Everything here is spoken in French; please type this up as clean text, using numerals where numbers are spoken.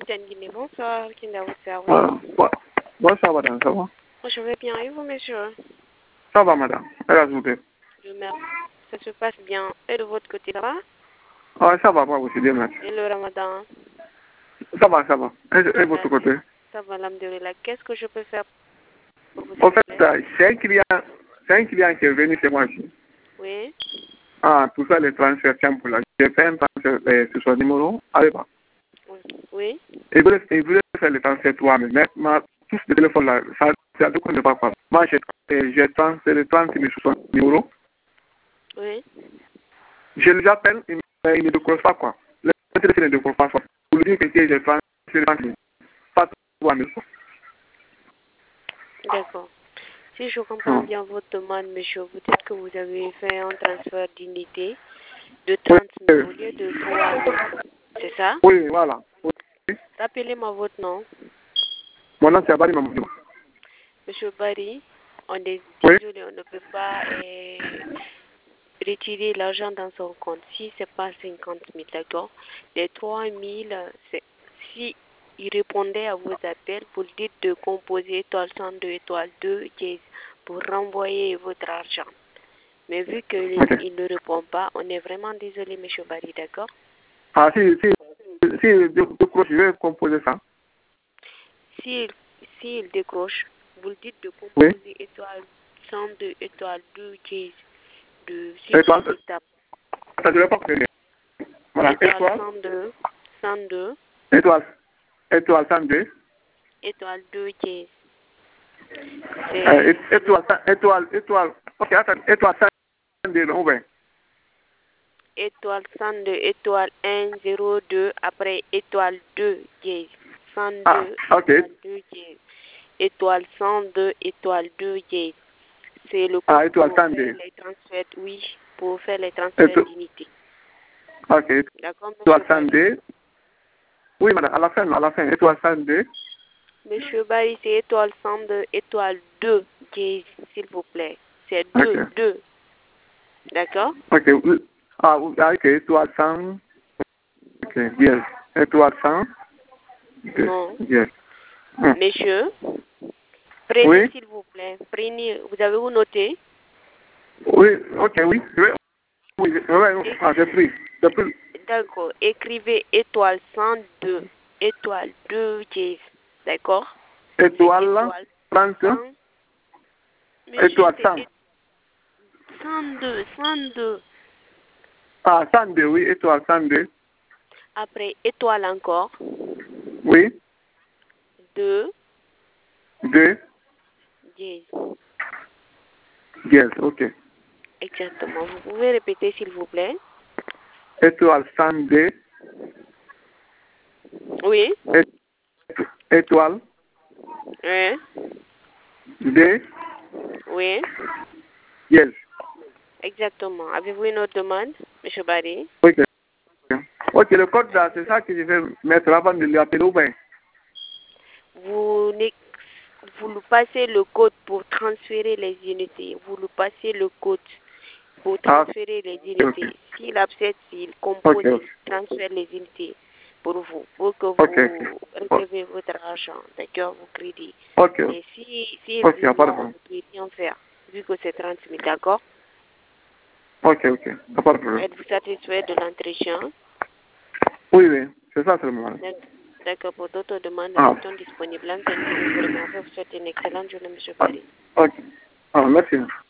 Capitaine Guinée, bonsoir. Qui est à votre service? Bonsoir, madame, ça va? Je vais bien. Et vous, monsieur? Ça va, madame. Je merci. Ça se passe bien. Et de votre côté, ça va? Ah, ça va, moi aussi, bien, merci. Et le ramadan? Ça va, ça va. Et votre côté? Ça va, alhamdoulilah. Qu'est-ce que je peux faire pour vous? En fait, c'est un client qui est venu chez moi ici. Oui. Ah, pour faire les transferts, tiens, pour là. J'ai fait un transfert sur son numéro. Allez, pas. Oui. Il voulait faire le transfert toi-même. Mais ma touche de téléphone là, ça ne connaît pas quoi. Moi, j'ai transféré 30 000 sur son numéro. Oui. Je l'appelle, il ne décroche pas quoi. Le téléphone ne décroche pas. Pour lui dire que j'ai transféré 30 000. Pas toi-même. D'accord. Si je comprends bien votre demande, monsieur, vous dites que vous avez fait un transfert d'unité de 30 000 au lieu de 3 000. C'est ça? Oui, voilà. Oui. Rappelez-moi votre nom. Mon nom, c'est Abari Mamoudou. Monsieur Barry, on est Oui. désolé, on ne peut pas retirer l'argent dans son compte. Si ce n'est pas 50 000, d'accord? Les 3 000, si il répondait à vos appels, vous dites de composer étoile 102, étoile 2, dièse, pour renvoyer votre argent. Mais vu qu'il ne répond pas, on est vraiment désolé, monsieur Barry, d'accord? Ah, si décroche, je vais composer ça. S'il décroche, vous le dites de composer étoile 102, étoile 2, dièse, de Étoile. tape. Ça ne devrait pas venir. Voilà, Étoile 102. Étoile 102. Étoile 2, dièse. Étoile. Ok, attends, étoile 102, non, oui. Étoile 102, étoile 1, 0, 2, après étoile 2, dièse. 102, ok. étoile 2, dièse. Étoile 102, étoile 2, dièse. C'est le code étoile pour 102. faire les transferts, oui, pour faire les transferts d'unité. Ok. D'accord, étoile monsieur Barry? 102. Oui, madame, à la fin, étoile 102. Monsieur Barry, c'est étoile 102, étoile 2, dièse, s'il vous plaît. C'est 2, 2. D'accord? Ok, oui. Ok, étoile 100. Ok, yes. Étoile 100. Non. Yes. Monsieur, prenez Oui. s'il vous plaît. Prenez, vous avez où noter? Oui, ok, oui. Oui, j'ai pris. D'accord. Écrivez étoile 102, étoile 2, dièse. D'accord? Étoile 30. 100. Monsieur, Étoile 100. c'est 102, 102. 102, oui, étoile 102. Après, étoile encore. Oui. 2. 2. Dièse. Yes, ok. Exactement. Vous pouvez répéter, s'il vous plaît? Étoile 102. Oui. Étoile. 1. 2. Oui. Yes. Exactement. Avez-vous une autre demande, monsieur Barry? Ok. Ok, le code là, c'est ça que je vais mettre avant de lui appeler ou bien? Vous nous passez le code pour transférer les unités. Vous nous passez le code pour transférer les unités. S'il accepte, s'il compose, il transfère les unités pour vous, pour que vous recevez votre argent, d'accord, vos crédits. Et si il dit non, on ne peut rien faire, vu que c'est 30 000, d'accord? Ok, pas de problème. Êtes-vous satisfait de l'entretien? Oui, c'est ça seulement. D'accord, pour d'autres demandes, nous restons disponibles. Vous remercie, vous souhaitez une excellente journée, monsieur Barry. Ok. Merci.